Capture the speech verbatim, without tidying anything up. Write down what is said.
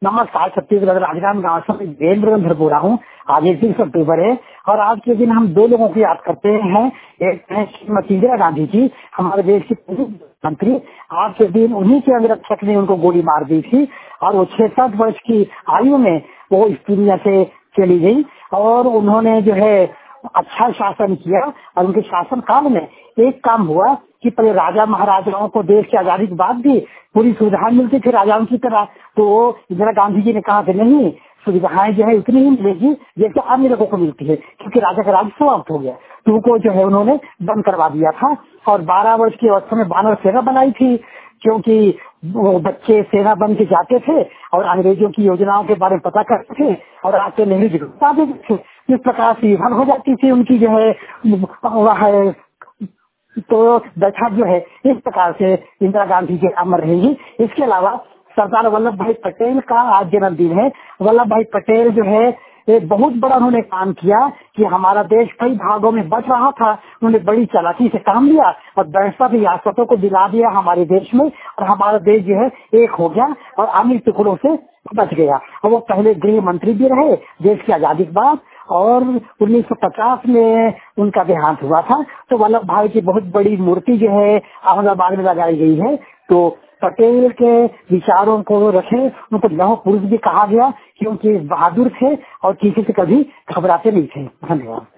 नमस्कार, छत्तीसगढ़ राजनांदगांव गाँव से वीरेंद्र बोल रहा हूँ। आज इकतीस अक्टूबर है और आज के दिन हम दो लोगों की याद करते हैं। एक है श्रीमती इंदिरा गांधी जी, हमारे देश की प्रधानमंत्री। आज के दिन उन्हीं के अंगरक्षक ने उनको गोली मार दी थी और वो छियासठ वर्ष की आयु में वो इस दुनिया से चली गई। और उन्होंने जो है अच्छा शासन किया और उनके शासन काल में एक काम हुआ कि पहले राजा महाराजाओं को देश की आजादी के बाद भी पूरी सुविधाएं मिलती थी राजाओं की तरह। तो इंदिरा गांधी जी ने कहा कि नहीं, सुविधाएं जो है उतनी ही मिलेगी जैसे अन्य लोगों को मिलती है, क्योंकि राजा का राज समाप्त हो गया। तो उनको जो है उन्होंने बंद करवा दिया था और बारह वर्ष की अवस्था में बानर सेना बनाई थी, क्योंकि वो बच्चे सेना बन के जाते थे और अंग्रेजों की योजनाओं के बारे में पता करते थे और आके नेहरू जी को बता देते थे। इस प्रकार से युद्ध हो जाती थी उनकी जो है वह है। तो बैठक जो है इस प्रकार से इंदिरा गांधी जी अमर रहेंगी। इसके अलावा सरदार वल्लभ भाई पटेल का आज जन्मदिन है। वल्लभ भाई पटेल जो है एक बहुत बड़ा उन्होंने काम किया कि हमारा देश कई भागों में बच रहा था। उन्होंने बड़ी चालाकी से काम लिया और बैठता रियासतों को दिला दिया हमारे देश में और हमारा देश जो है एक हो गया और अन्य टुकड़ों से बच गया। और वो पहले गृह मंत्री भी रहे देश की आजादी के बाद और उन्नीस सौ पचास में उनका देहांत हुआ था। तो वल्लभ भाई की बहुत बड़ी मूर्ति जो है अहमदाबाद में लगाई गई है। तो पटेल के विचारों को रखे, उनको लौह पुरुष भी कहा गया क्योंकि बहादुर थे और किसी से कभी घबराते नहीं थे। धन्यवाद।